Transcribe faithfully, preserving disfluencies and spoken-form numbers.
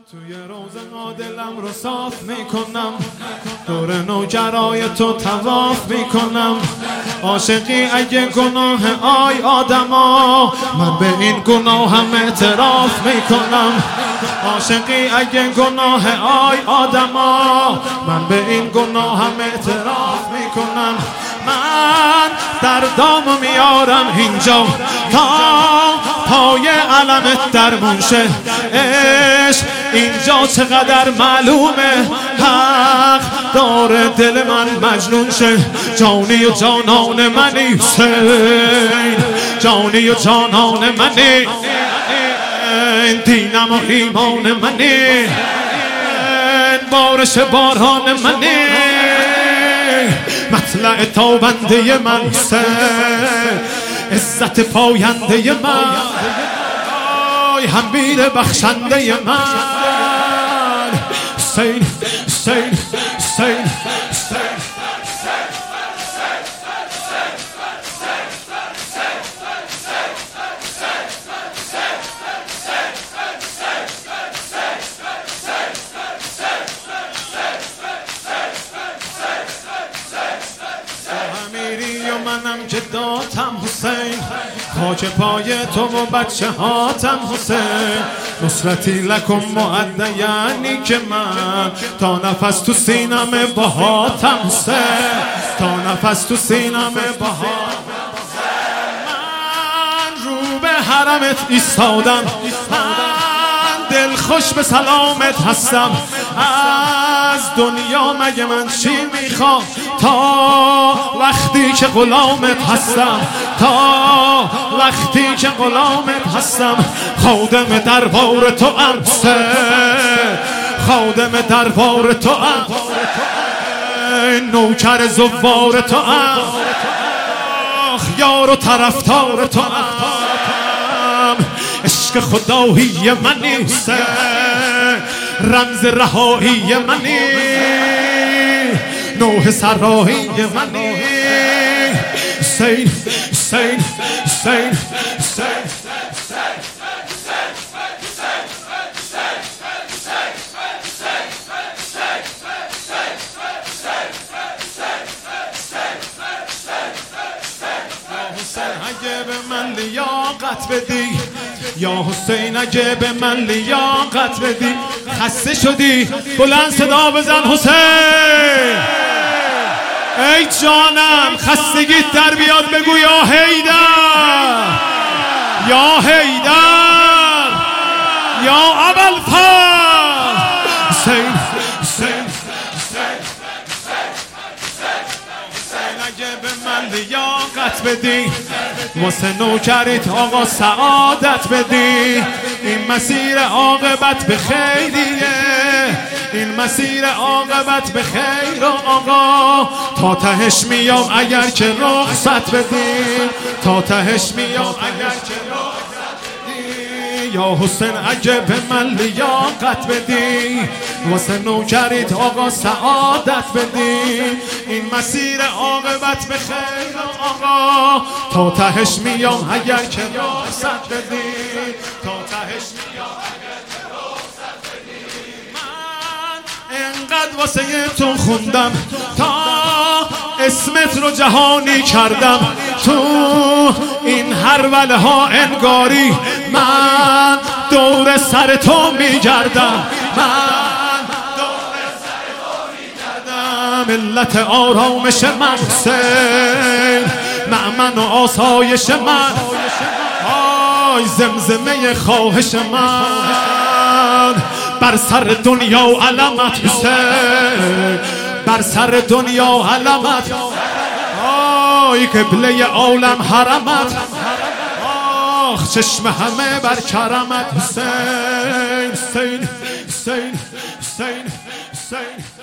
توی روز عادلم رو صاف میکنم، دور نوجرای تو طواف میکنم. عاشقی اگه گناه آی آدما، من به این گناهم اعتراف میکنم. عاشقی اگه گناه آی آدما، من به این گناهم اعتراف میکنم. من در دام میارم اینجا تا پای علمت درمون شه. عشق اینجا چقدر معلومه، حق داره دل من مجنون شه. جانی و جانان منی حسین، جانی و جانان منی، دینم و ایمان منی، بارش باران منی، مطلع تابنده من حسین، عزت پاینده من، امیر بخشنده من حسین، حسین، حسین، حسین. منم که داتم حسین، خاک پای تو و بچه هاتم حسین. نصرتی لکم معده یعنی که من تا نفس تو سینم باهاتم حسین، تا نفس تو سینم باهاتم. من رو به حرمت ایستادم، من دل خوش به سلامت هستم. از دنیا مگه من چی میخوام تا وقتی که غلامت هستم، تا وقتی که غلامت هستم. خادم دربار تو ام، خادم دربار تو ام، نوکر زوار تو ام، یار و طرفدار تو ام. عشق خدایی منی، رمز رهایی منی، نوح سرایی منی. حسین، حسین، حسین، حسین. اگه به من لیاقت بدی، یا حسین اگه به من لیاقت بدی. خسته شدی بلند صدا بزن حسین. ای جانم خستگیت در بیاد بگو یا حیدر، یا حیدر، یا ابوالفضل. حسین، حسین، اگه به من لیاقت بدی، واسه نوکریت آقا سعادت بدی. این مسیر عاقبت به خیریه، این مسیر عاقبت به خیر و آقا. تا تهش میام اگر که رخصت بدی، تا تهش میام اگر که رخصت بدی. یا حسین اگه به من لیاقت بدی، واسه نوکریت آقا سعادت بدی. این مسیر عاقبت به خیر و آقا. تا تهش میام اگر که رخصت بدی، تا تهش میام اگر که رخصت بدی. من انقدر واسه تو خوندم تا اسمت رو جهانی کردم. تو این هروله ها انگاری من دور سر تو میگردم، من دور سر تو میگردم. ملت آرامش من حسین، مأمن و آسایش من، آی زمزمه خواهش من. بر سر دنیا و علمت حسین، بر سر دنیا و علمت، آی قبله عالم حرمت، آخ چشم همه بر کرمت حسین، حسین، حسین، حسین، حسین.